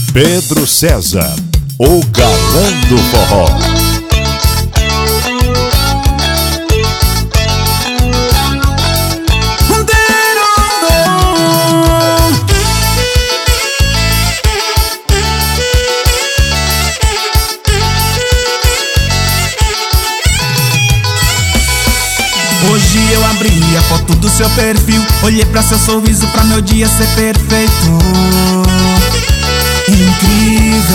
Pedro César, o galã do forró. Hoje eu abri a foto do seu perfil, olhei pra seu sorriso, pra meu dia ser perfeito. Incrível.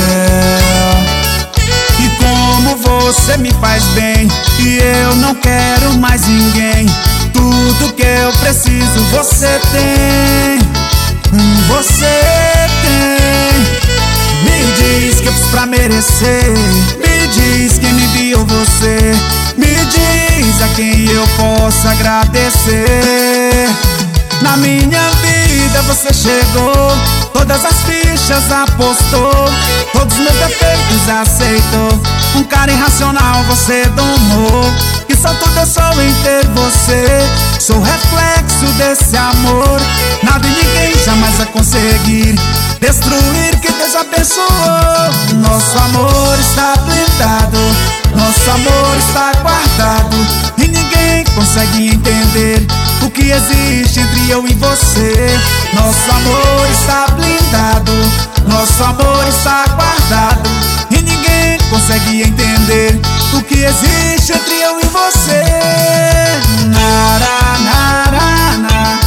E como você me faz bem, e eu não quero mais ninguém. Tudo que eu preciso você tem. Você tem. Me diz que eu fiz pra merecer. Me diz quem me enviou você. Me diz a quem eu posso agradecer. Na minha vida você chegou, todas as fichas apostou, todos meus defeitos aceitou. Um cara irracional você domou, que só tudo eu sou em ter você. Sou reflexo desse amor, nada e ninguém jamais vai conseguir destruir que Deus abençoou. Nosso amor está blindado, nosso amor está guardado, e ninguém consegue entender o que existe entre eu e você. Nosso amor está blindado, nosso amor está guardado, e ninguém consegue entender o que existe entre eu e você. Nara, nara, nara.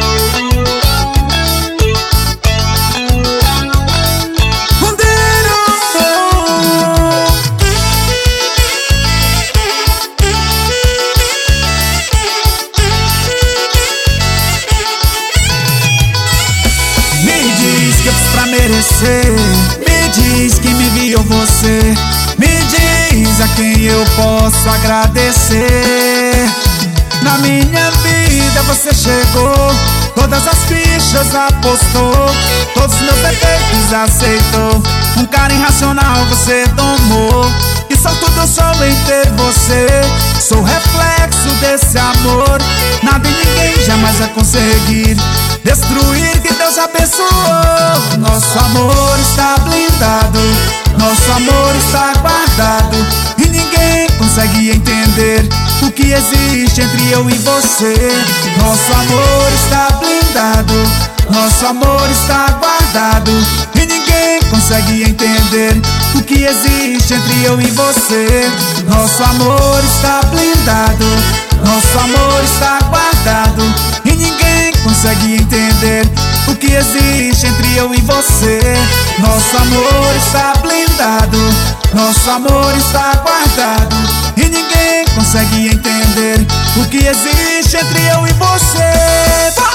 Me diz quem me enviou você. Me diz a quem eu posso agradecer. Na minha vida você chegou, todas as fichas apostou, todos meus defeitos aceitou. Um cara irracional você domou, e só tudo eu sou em ter você. Sou reflexo desse amor, nada e ninguém jamais vai conseguir destruir que Deus abençoou. Nosso amor está blindado, nosso amor está guardado, e ninguém consegue entender o que existe entre eu e você. Nosso amor está blindado, nosso amor está guardado, e ninguém consegue entender o que existe entre eu e você. Nosso amor está blindado, nosso amor está guardado, e ninguém consegue entender o que existe entre eu e você. Nosso amor está blindado, nosso amor está guardado, e ninguém consegue entender o que existe entre eu e você.